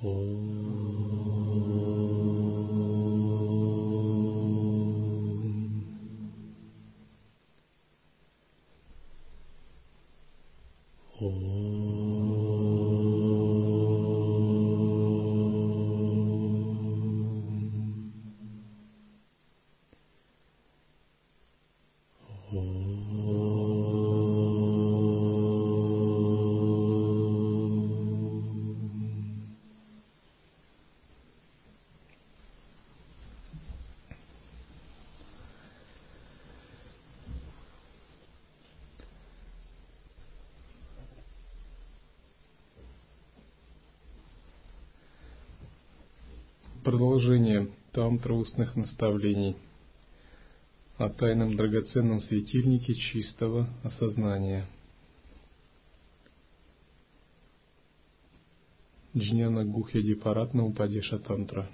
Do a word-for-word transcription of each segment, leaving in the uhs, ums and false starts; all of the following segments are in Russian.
Продолжение тантра устных наставлений о тайном драгоценном светильнике чистого осознания. Джняна Гухьяди Паратна Упадеша Тантра.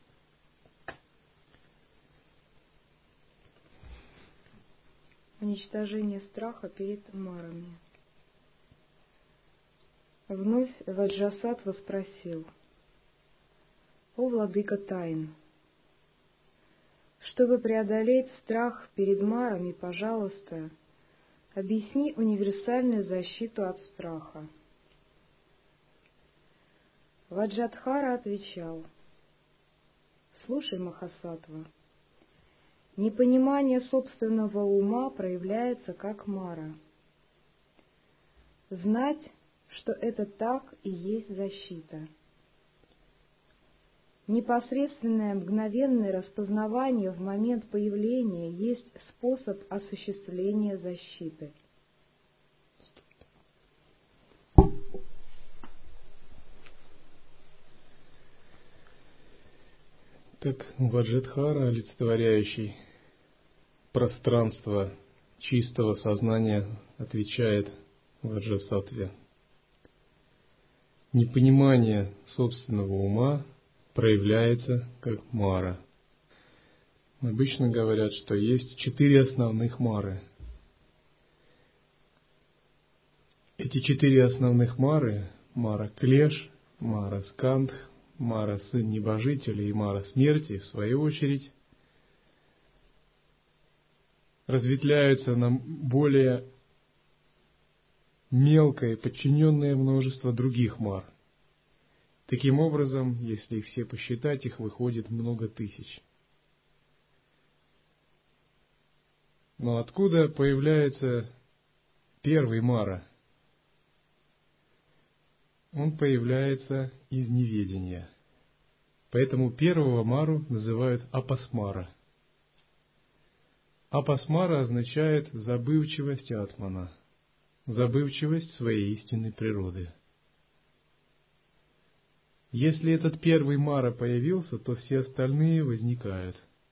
Уничтожение страха перед марами. Вновь Ваджрасаттва спросил: «О, владыка тайн, чтобы преодолеть страх перед марами, пожалуйста, объясни универсальную защиту от страха». Ваджрадхара отвечал: «Слушай, Махасаттва, непонимание собственного ума проявляется как мара. Знать, что это так и есть защита. Непосредственное мгновенное распознавание в момент появления есть способ осуществления защиты». Так Ваджрадхара, олицетворяющий пространство чистого сознания, отвечает Ваджрасаттве: непонимание собственного ума проявляется как мара. Обычно говорят, что есть четыре основных мары. Эти четыре основных мары — мара Клеш, мара Скандх, мара Сын Небожителя и мара Смерти, в свою очередь, разветвляются на более мелкое, подчиненное множество других мар. Таким образом, если их все посчитать, их выходит много тысяч. Но откуда появляется первый мара? Он появляется из неведения. Поэтому первого мару называют апасмара. Апасмара означает забывчивость атмана, забывчивость своей истинной природы. Если этот первый мара появился, то все остальные возникают.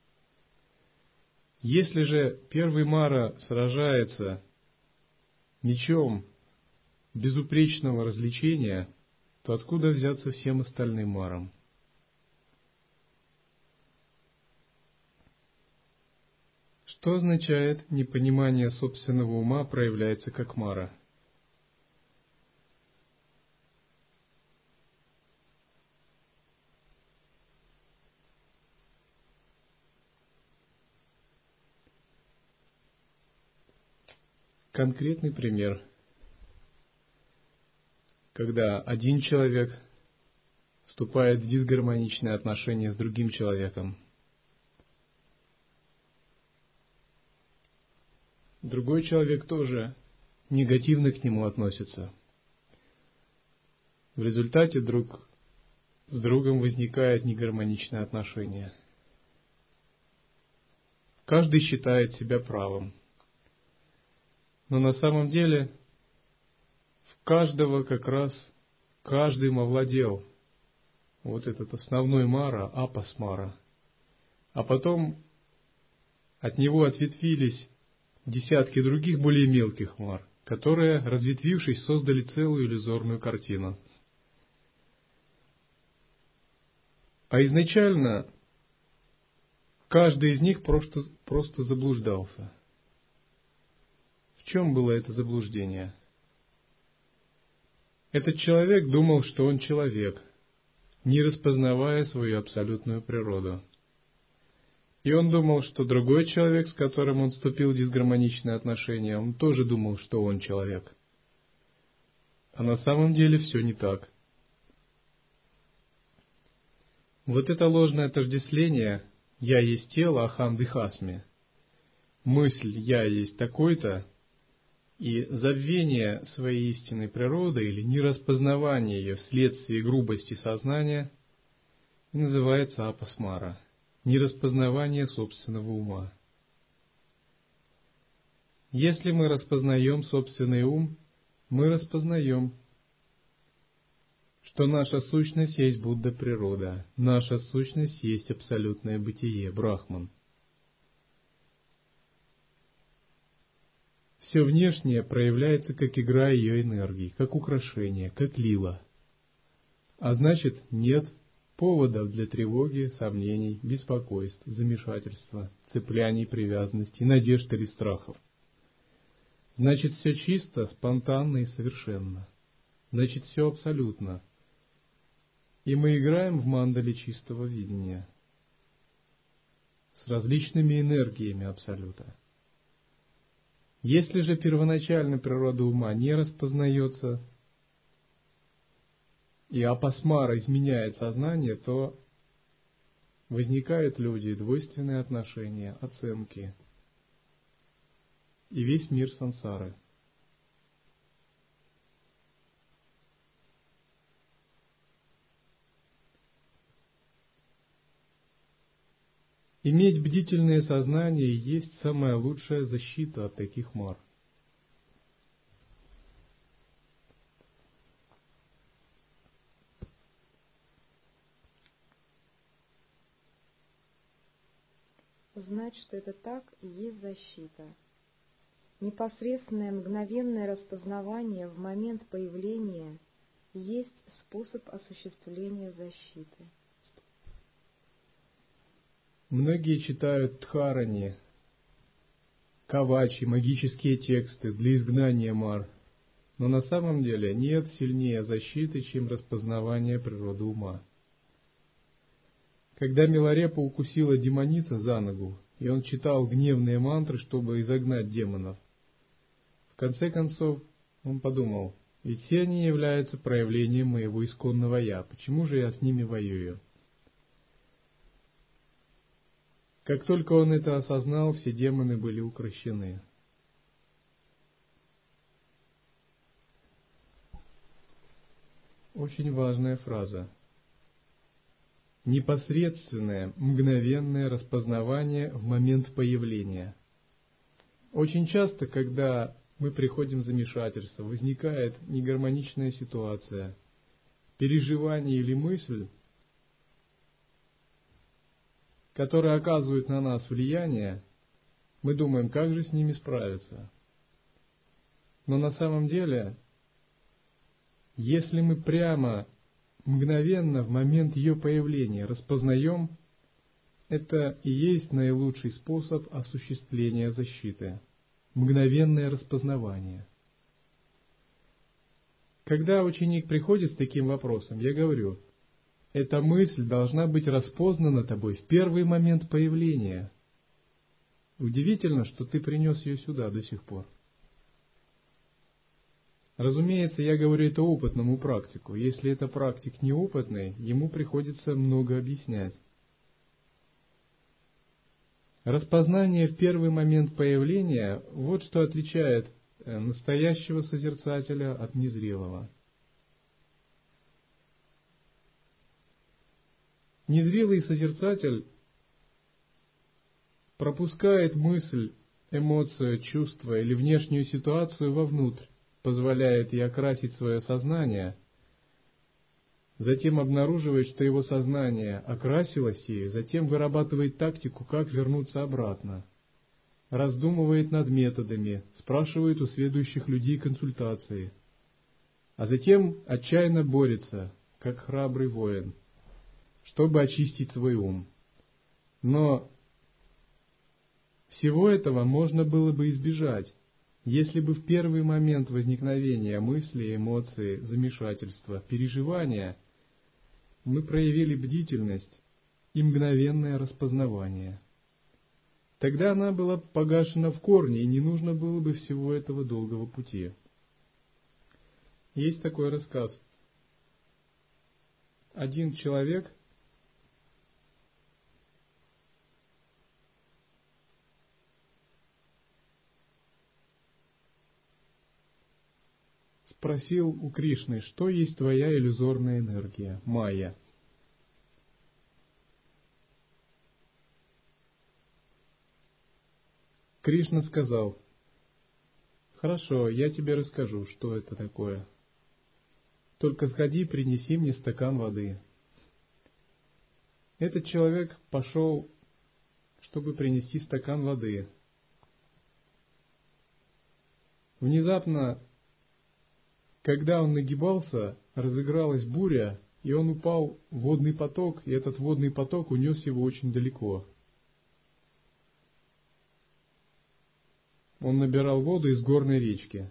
Если же первый мара сражается мечом безупречного развлечения, то откуда взяться всем остальным марам? Что означает непонимание собственного ума проявляется как мара? Конкретный пример. Когда один человек вступает в дисгармоничные отношения с другим человеком, другой человек тоже негативно к нему относится. В результате друг с другом возникает негармоничное отношение. Каждый считает себя правым. Но на самом деле в каждого как раз каждым овладел вот этот основной мара, апасмара. А потом от него ответвились десятки других более мелких мар, которые, разветвившись, создали целую иллюзорную картину. А изначально каждый из них просто, просто заблуждался. В чем было это заблуждение? Этот человек думал, что он человек, не распознавая свою абсолютную природу. И он думал, что другой человек, с которым он вступил в дисгармоничные отношения, он тоже думал, что он человек. А на самом деле все не так. Вот это ложное отождествление «я есть тело, ахам дихасми», мысль «я есть такой-то» и забвение своей истинной природы или нераспознавание ее вследствие грубости сознания называется апасмара, нераспознавание собственного ума. Если мы распознаем собственный ум, мы распознаем, что наша сущность есть Будда природа, наша сущность есть абсолютное бытие, Брахман. Все внешнее проявляется как игра ее энергии, как украшение, как лила. А значит, нет поводов для тревоги, сомнений, беспокойств, замешательства, цепляний, привязанностей, надежд или страхов. Значит, все чисто, спонтанно и совершенно. Значит, все абсолютно. И мы играем в мандале чистого видения с различными энергиями Абсолюта. Если же первоначальная природа ума не распознается, и апасмара изменяет сознание, то возникают люди, двойственные отношения, оценки и весь мир сансары. Иметь бдительное сознание есть самая лучшая защита от таких мар. Знать, что это так, и есть защита. Непосредственное мгновенное распознавание в момент появления есть способ осуществления защиты. Многие читают дхарани, кавачи, магические тексты для изгнания мар, но на самом деле нет сильнее защиты, чем распознавание природы ума. Когда Миларепа укусила демоница за ногу, и он читал гневные мантры, чтобы изогнать демонов, в конце концов он подумал, ведь все они являются проявлением моего исконного «я», почему же я с ними воюю? Как только он это осознал, все демоны были укрощены. Очень важная фраза. Непосредственное, мгновенное распознавание в момент появления. Очень часто, когда мы приходим в замешательство, возникает негармоничная ситуация, переживание или мысль, которые оказывают на нас влияние, мы думаем, как же с ними справиться. Но на самом деле, если мы прямо, мгновенно, в момент ее появления распознаем, это и есть наилучший способ осуществления защиты. Мгновенное распознавание. Когда ученик приходит с таким вопросом, я говорю, эта мысль должна быть распознана тобой в первый момент появления. Удивительно, что ты принес ее сюда до сих пор. Разумеется, я говорю это опытному практику. Если это практик неопытный, ему приходится много объяснять. Распознание в первый момент появления – вот что отличает настоящего созерцателя от незрелого. Незрелый созерцатель пропускает мысль, эмоцию, чувство или внешнюю ситуацию вовнутрь, позволяет ей окрасить свое сознание, затем обнаруживает, что его сознание окрасилось ею, затем вырабатывает тактику, как вернуться обратно, раздумывает над методами, спрашивает у следующих людей консультации, а затем отчаянно борется, как храбрый воин, чтобы очистить свой ум. Но всего этого можно было бы избежать, если бы в первый момент возникновения мысли, эмоций, замешательства, переживания мы проявили бдительность и мгновенное распознавание. Тогда она была погашена в корне, и не нужно было бы всего этого долгого пути. Есть такой рассказ. Один человек спросил у Кришны, что есть твоя иллюзорная энергия, майя. Кришна сказал: хорошо, я тебе расскажу, что это такое. Только сходи, принеси мне стакан воды. Этот человек пошел, чтобы принести стакан воды. Внезапно, когда он нагибался, разыгралась буря, и он упал в водный поток, и этот водный поток унес его очень далеко. Он набирал воду из горной речки.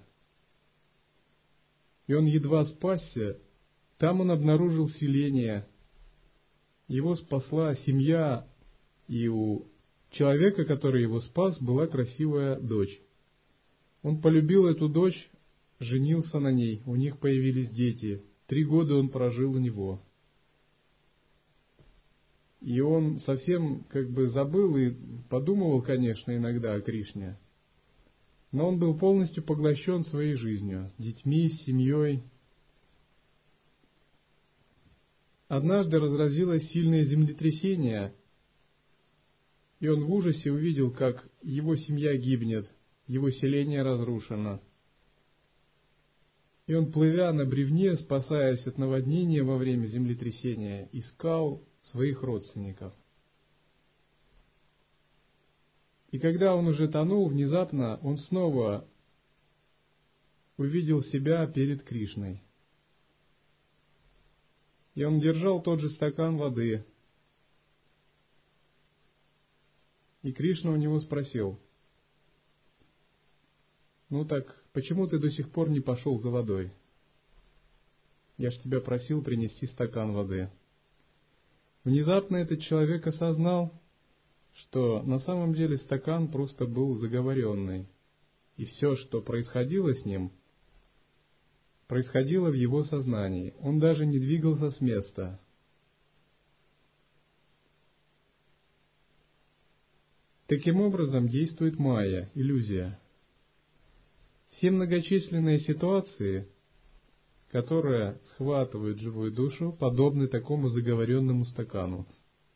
И он едва спасся. Там он обнаружил селение. Его спасла семья, и у человека, который его спас, была красивая дочь. Он полюбил эту дочь, женился на ней, у них появились дети. Три года он прожил у него. И он совсем как бы забыл и подумывал, конечно, иногда о Кришне. Но он был полностью поглощен своей жизнью, детьми, семьей. Однажды разразилось сильное землетрясение, и он в ужасе увидел, как его семья гибнет, его селение разрушено. И он, плывя на бревне, спасаясь от наводнения во время землетрясения, искал своих родственников. И когда он уже тонул, внезапно он снова увидел себя перед Кришной. И он держал тот же стакан воды. И Кришна у него спросил: ну так, почему ты до сих пор не пошел за водой? Я ж тебя просил принести стакан воды. Внезапно этот человек осознал, что на самом деле стакан просто был заговоренный, и все, что происходило с ним, происходило в его сознании. Он даже не двигался с места. Таким образом действует майя, иллюзия. Все многочисленные ситуации, которые схватывают живую душу, подобны такому заговоренному стакану.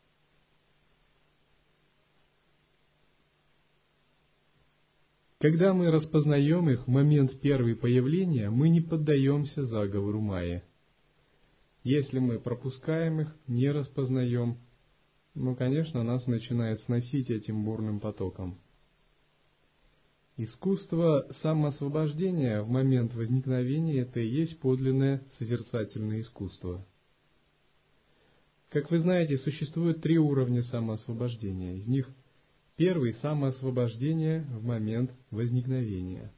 Когда мы распознаем их в момент первого появления, мы не поддаемся заговору майи. Если мы пропускаем их, не распознаем, ну, конечно, нас начинает сносить этим бурным потоком. Искусство самоосвобождения в момент возникновения – это и есть подлинное созерцательное искусство. Как вы знаете, существует три уровня самоосвобождения. Из них первый – самоосвобождение в момент возникновения.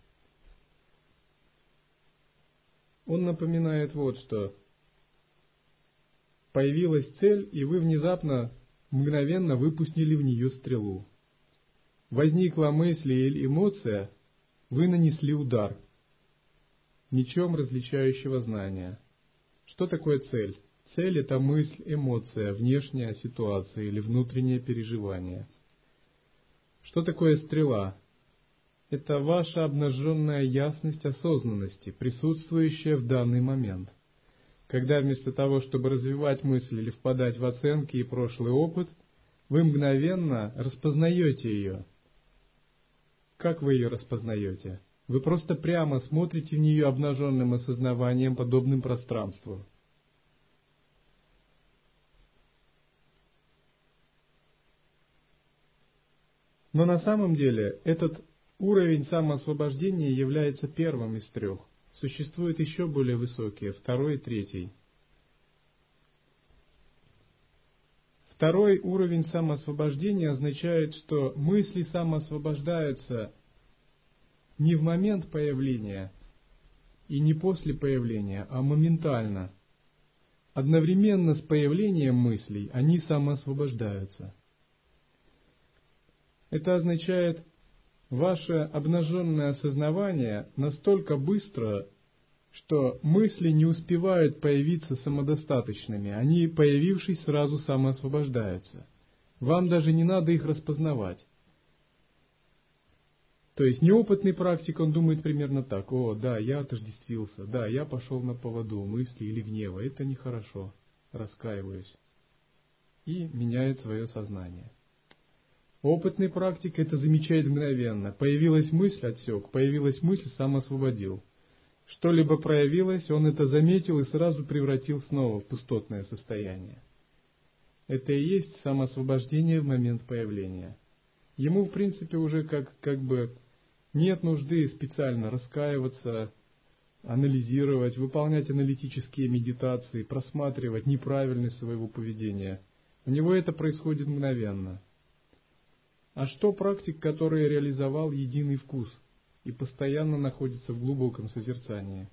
Он напоминает вот что. Появилась цель, и вы внезапно, мгновенно выпустили в нее стрелу. Возникла мысль или эмоция, вы нанесли удар. Мечом различающего знания. Что такое цель? Цель – это мысль, эмоция, внешняя ситуация или внутреннее переживание. Что такое стрела? Это ваша обнаженная ясность осознанности, присутствующая в данный момент. Когда вместо того, чтобы развивать мысль или впадать в оценки и прошлый опыт, вы мгновенно распознаете ее. Как вы ее распознаете? Вы просто прямо смотрите в нее обнаженным осознаванием, подобным пространству. Но на самом деле этот уровень самоосвобождения является первым из трех. Существуют еще более высокие, второй и третий. Второй уровень самоосвобождения означает, что мысли самоосвобождаются не в момент появления и не после появления, а моментально. одновременно с появлением мыслей они самоосвобождаются. Это означает, ваше обнаженное осознавание настолько быстро, что мысли не успевают появиться самодостаточными, они, появившись, сразу самоосвобождаются. Вам даже не надо их распознавать. То есть неопытный практик, он думает примерно так: о, да, я отождествился, да, я пошел на поводу мысли или гнева, это нехорошо, раскаиваюсь. И меняет свое сознание. Опытный практик это замечает мгновенно. Появилась мысль — отсек, появилась мысль — сам освободил. Что-либо проявилось, он это заметил и сразу превратил снова в пустотное состояние. Это и есть самоосвобождение в момент появления. Ему, в принципе, уже как, как бы нет нужды специально раскаиваться, анализировать, выполнять аналитические медитации, просматривать неправильность своего поведения. У него это происходит мгновенно. А что практик, который реализовал единый вкус и постоянно находится в глубоком созерцании?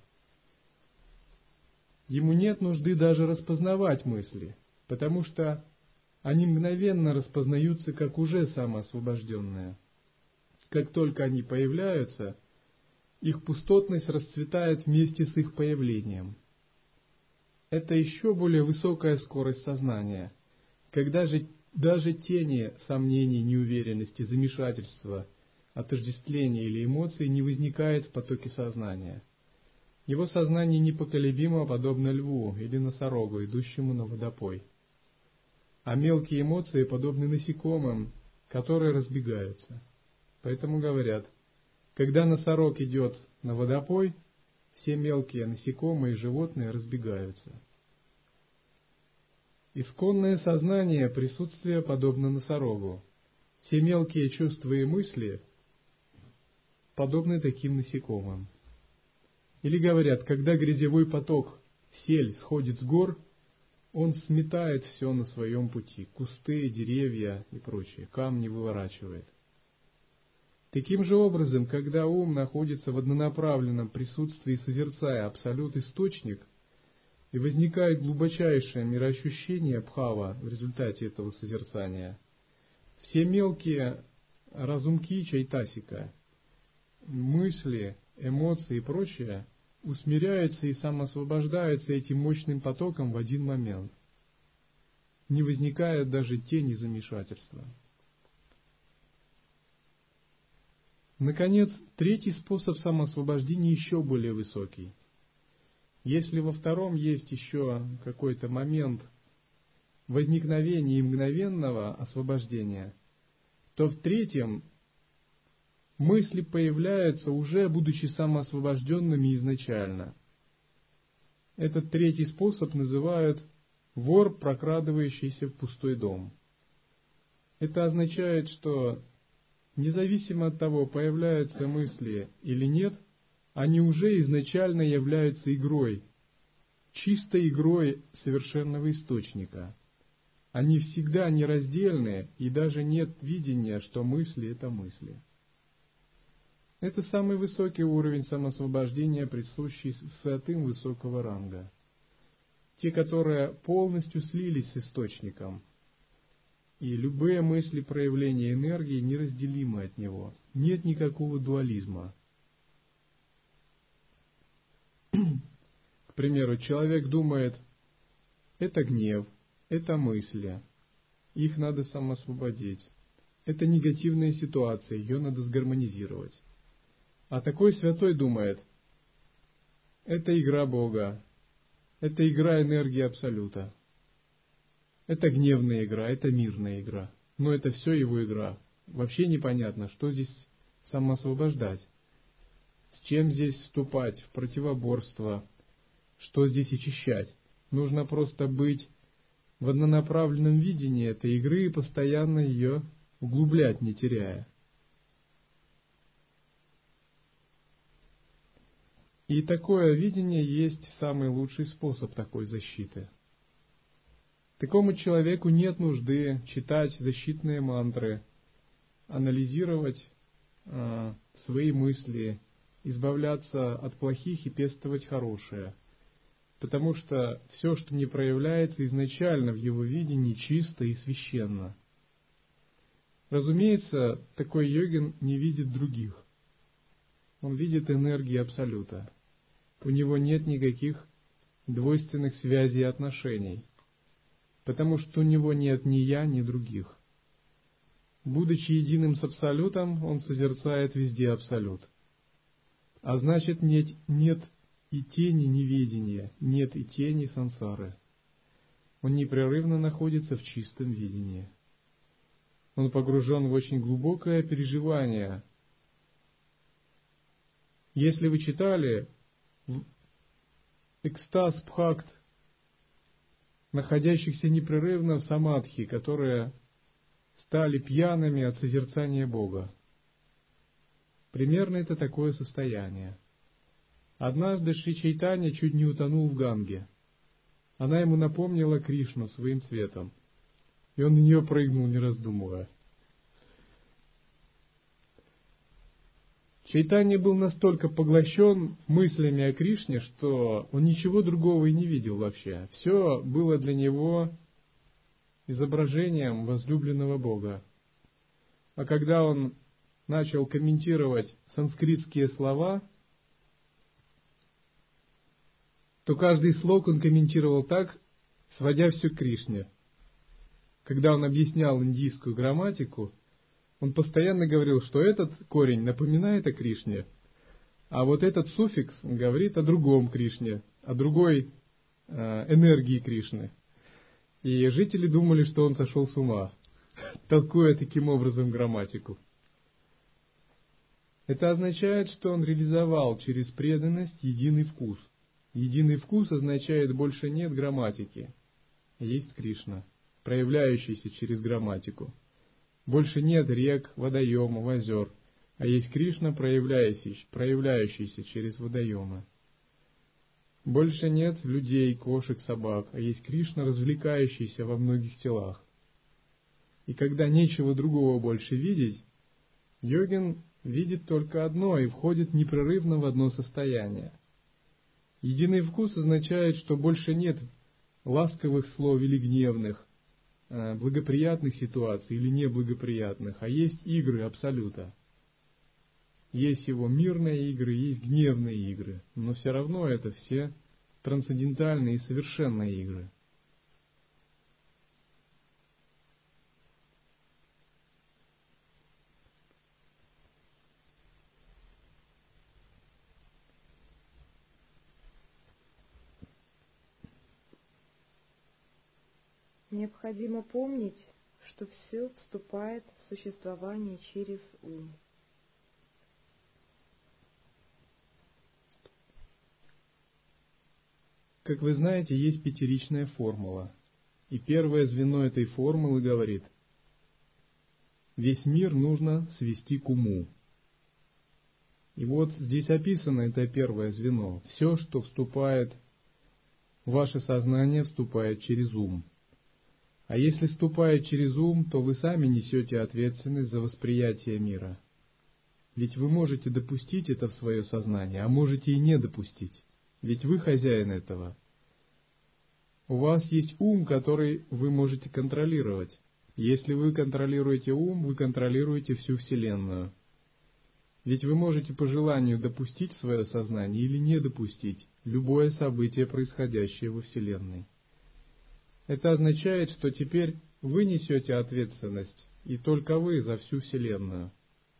Ему нет нужды даже распознавать мысли, потому что они мгновенно распознаются как уже самоосвобожденные. Как только они появляются, их пустотность расцветает вместе с их появлением. Это еще более высокая скорость сознания, когда же даже тени сомнений, неуверенности, замешательства, отождествления или эмоций не возникает в потоке сознания. Его сознание непоколебимо, подобно льву или носорогу, идущему на водопой. А мелкие эмоции подобны насекомым, которые разбегаются. Поэтому говорят, когда носорог идет на водопой, все мелкие насекомые и животные разбегаются. Исконное сознание присутствия подобно носорогу. Все мелкие чувства и мысли подобны таким насекомым. Или говорят, когда грязевой поток, сель, сходит с гор, он сметает все на своем пути, кусты, деревья и прочее, камни выворачивает. Таким же образом, когда ум находится в однонаправленном присутствии, созерцая абсолют-источник, и возникает глубочайшее мироощущение бхава в результате этого созерцания, все мелкие разумки чайтасика, мысли, эмоции и прочее усмиряются и самоосвобождаются этим мощным потоком в один момент. Не возникает даже тени замешательства. Наконец, третий способ самоосвобождения еще более высокий. Если во втором есть еще какой-то момент возникновения и мгновенного освобождения, то в третьем мысли появляются, уже будучи самоосвобожденными изначально. Этот третий способ называют «вор, прокрадывающийся в пустой дом». Это означает, что независимо от того, появляются мысли или нет, они уже изначально являются игрой, чистой игрой совершенного источника. Они всегда нераздельны, и даже нет видения, что мысли — это мысли. Это самый высокий уровень самоосвобождения, присущий святым высокого ранга. Те, которые полностью слились с источником, и любые мысли проявления энергии неразделимы от него. Нет никакого дуализма. К примеру, человек думает, это гнев, это мысли, их надо самоосвободить. Это негативная ситуация, ее надо сгармонизировать. А такой святой думает, это игра Бога, это игра энергии Абсолюта. Это гневная игра, это мирная игра. Но это все его игра. Вообще непонятно, что здесь самоосвобождать. С чем здесь вступать в противоборство, что здесь очищать. Нужно просто быть в однонаправленном видении этой игры и постоянно ее углублять, не теряя. И такое видение есть самый лучший способ такой защиты. Такому человеку нет нужды читать защитные мантры, анализировать э, свои мысли, избавляться от плохих и пестовать хорошее. потому что все, что не проявляется изначально в его видении, чисто и священно. Разумеется, такой йогин не видит других. Он видит энергии Абсолюта. У него нет никаких двойственных связей и отношений, потому что у него нет ни я, ни других. Будучи единым с Абсолютом, он созерцает везде Абсолют. А значит, нет, нет и тени неведения, нет и тени сансары. Он непрерывно находится в чистом видении. Он погружен в очень глубокое переживание. Если вы читали экстаз Бхакт, находящихся непрерывно в самадхи, которые стали пьяными от созерцания Бога. Примерно это такое состояние. Однажды Шри Чайтанья чуть не утонул в Ганге. Она ему напомнила Кришну своим цветом, и он на нее прыгнул, не раздумывая. Чайтанья был настолько поглощен мыслями о Кришне, что он ничего другого и не видел вообще. Все было для него изображением возлюбленного Бога. А когда он начал комментировать санскритские слова, то каждый слог он комментировал так, сводя все к Кришне. Когда он объяснял индийскую грамматику, он постоянно говорил, что этот корень напоминает о Кришне, а вот этот суффикс говорит о другом Кришне, о другой э, энергии Кришны. И жители думали, что он сошел с ума, толкуя таким образом грамматику. Это означает, что он реализовал через преданность единый вкус. Единый вкус означает, больше нет грамматики, есть Кришна, проявляющийся через грамматику. Больше нет рек, водоемов, озер, а есть Кришна, проявляющийся, проявляющийся через водоемы. Больше нет людей, кошек, собак, а есть Кришна, развлекающийся во многих телах. И когда нечего другого больше видеть, йогин видит только одно и входит непрерывно в одно состояние. Единый вкус означает, что больше нет ласковых слов или гневных, благоприятных ситуаций или неблагоприятных, а есть игры Абсолюта. Есть его мирные игры, есть гневные игры, но все равно это все трансцендентальные и совершенные игры. Необходимо помнить, что все вступает в существование через ум. Как вы знаете, есть пятеричная формула. И первое звено этой формулы говорит: весь мир нужно свести к уму. И вот здесь описано это первое звено. Все, что вступает в ваше сознание, вступает через ум. А если вступает через ум, то вы сами несете ответственность за восприятие мира. Ведь вы можете допустить это в свое сознание, а можете и не допустить. Ведь вы хозяин этого. У вас есть ум, который вы можете контролировать. Если вы контролируете ум, вы контролируете всю Вселенную. Ведь вы можете по желанию допустить в свое сознание или не допустить любое событие, происходящее во Вселенной. Это означает, что теперь вы несете ответственность, и только вы за всю Вселенную.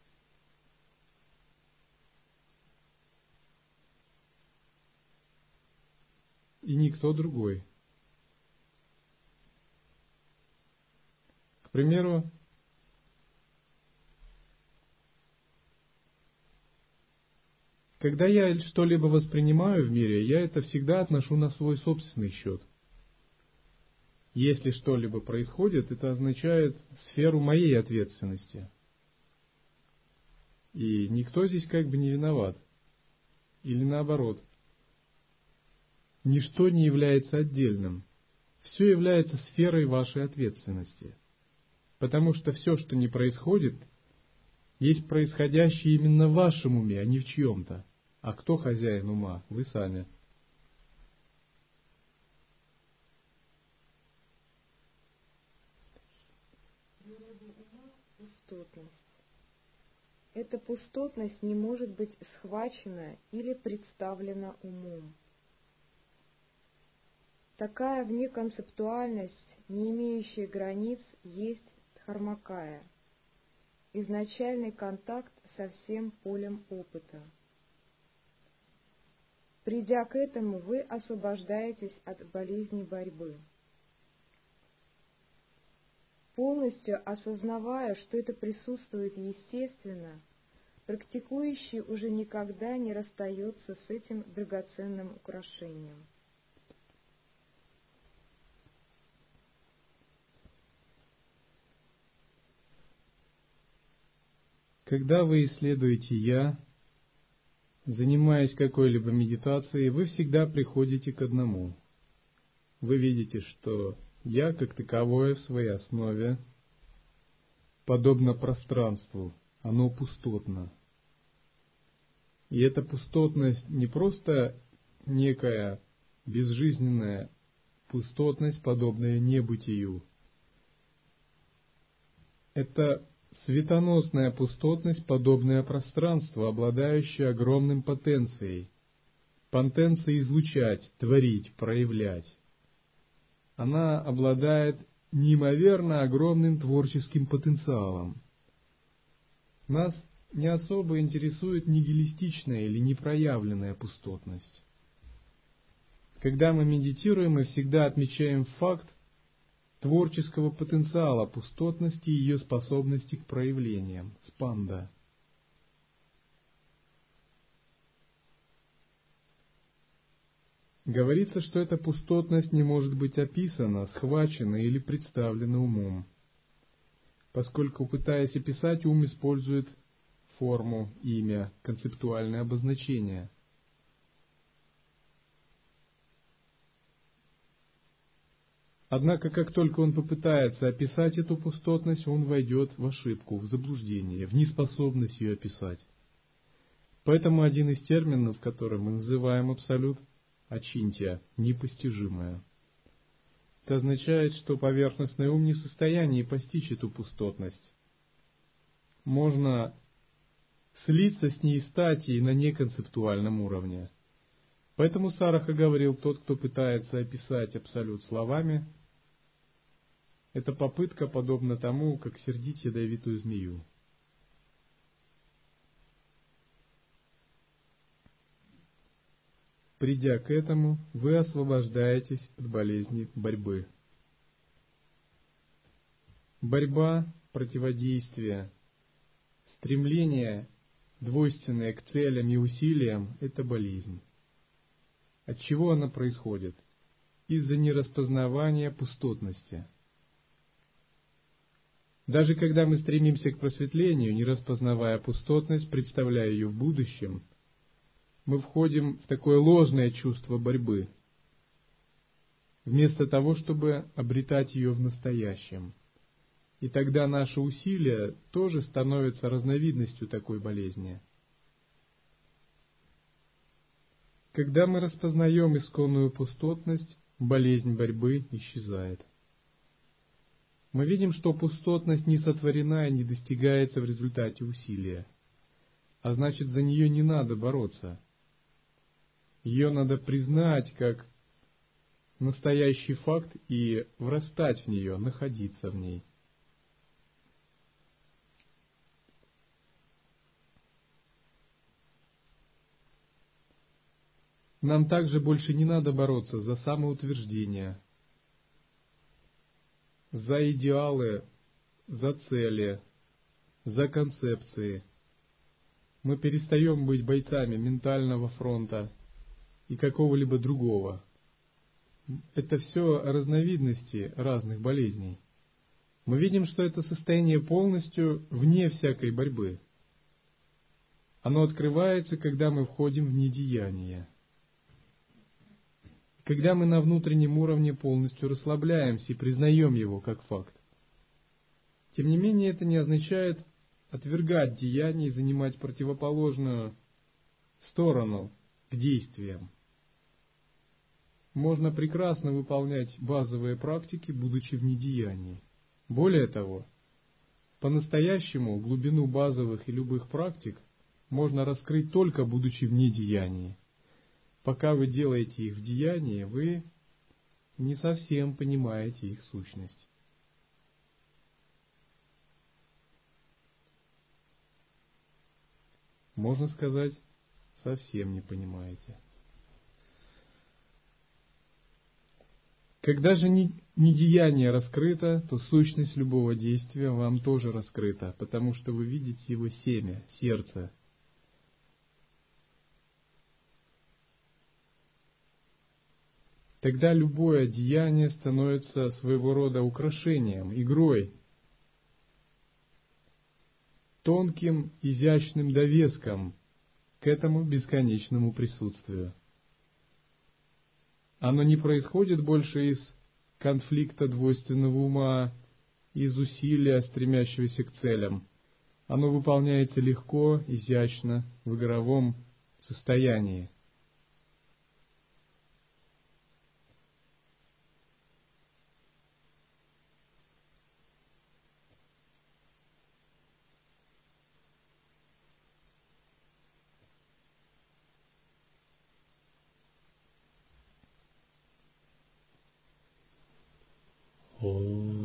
И никто другой. К примеру, когда я что-либо воспринимаю в мире, я это всегда отношу на свой собственный счет. Если что-либо происходит, это означает сферу моей ответственности. И никто здесь как бы не виноват. Или наоборот. Ничто не является отдельным. Все является сферой вашей ответственности. Потому что все, что не происходит, есть происходящее именно в вашем уме, а не в чьем-то. А кто хозяин ума? Вы сами. природы ума — пустотность. Эта пустотность не может быть схвачена или представлена умом. Такая внеконцептуальность, не имеющая границ, есть дхармакая, изначальный контакт со всем полем опыта. Придя к этому, вы освобождаетесь от болезни борьбы. Полностью осознавая, что это присутствует естественно, практикующий уже никогда не расстается с этим драгоценным украшением. Когда вы исследуете «Я», занимаясь какой-либо медитацией, вы всегда приходите к одному. Вы видите, что «Я» как таковое в своей основе подобно пространству, оно пустотно. И эта пустотность не просто некая безжизненная пустотность, подобная небытию. Это светоносная пустотность, подобная пространству, обладающая огромным потенцией, потенцией излучать, творить, проявлять. Она обладает неимоверно огромным творческим потенциалом. Нас не особо интересует нигилистичная или непроявленная пустотность. Когда мы медитируем, мы всегда отмечаем факт творческого потенциала пустотности и ее способности к проявлениям, спанда. Говорится, что эта пустотность не может быть описана, схвачена или представлена умом, поскольку, пытаясь описать, ум использует форму, имя, концептуальное обозначение. Однако, как только он попытается описать эту пустотность, он войдет в ошибку, в заблуждение, в неспособность ее описать. Поэтому один из терминов, который мы называем абсолют, ачинтия, непостижимое. Это означает, что поверхностный ум не в состоянии постичь эту пустотность. Можно слиться с ней и стать ей на неконцептуальном уровне. Поэтому Сараха говорил, тот, кто пытается описать абсолют словами, это попытка подобна тому, как сердить ядовитую змею. Придя к этому, вы освобождаетесь от болезни борьбы. Борьба, противодействие, стремление, двойственное к целям и усилиям – это болезнь. От чего она происходит? Из-за нераспознавания пустотности. Даже когда мы стремимся к просветлению, не распознавая пустотность, представляя ее в будущем, мы входим в такое ложное чувство борьбы, вместо того, чтобы обретать ее в настоящем. И тогда наши усилия тоже становятся разновидностью такой болезни. Когда мы распознаем исконную пустотность, болезнь борьбы исчезает. Мы видим, что пустотность не сотворена и не достигается в результате усилия, а значит, за нее не надо бороться. Ее надо признать как настоящий факт и врастать в нее, находиться в ней. Нам также больше не надо бороться за самоутверждение, за идеалы, за цели, за концепции. Мы перестаем быть бойцами ментального фронта и какого-либо другого. Это все разновидности разных болезней. Мы видим, что это состояние полностью вне всякой борьбы. Оно открывается, когда мы входим в недеяние. Когда мы на внутреннем уровне полностью расслабляемся и признаем его как факт. Тем не менее, это не означает отвергать деяния и занимать противоположную сторону к действиям. Можно прекрасно выполнять базовые практики, будучи в недеянии. Более того, По-настоящему глубину базовых и любых практик можно раскрыть только будучи в недеянии. Пока вы делаете их в деянии, вы не совсем понимаете их сущность. Можно сказать, совсем не понимаете. Когда же недеяние раскрыто, то сущность любого действия вам тоже раскрыта, потому что вы видите его семя, сердце. Тогда любое деяние становится своего рода украшением, игрой, тонким, изящным довеском к этому бесконечному присутствию. Оно не происходит больше из конфликта двойственного ума, из усилия, стремящегося к целям. Оно выполняется легко, изящно, в игровом состоянии. Om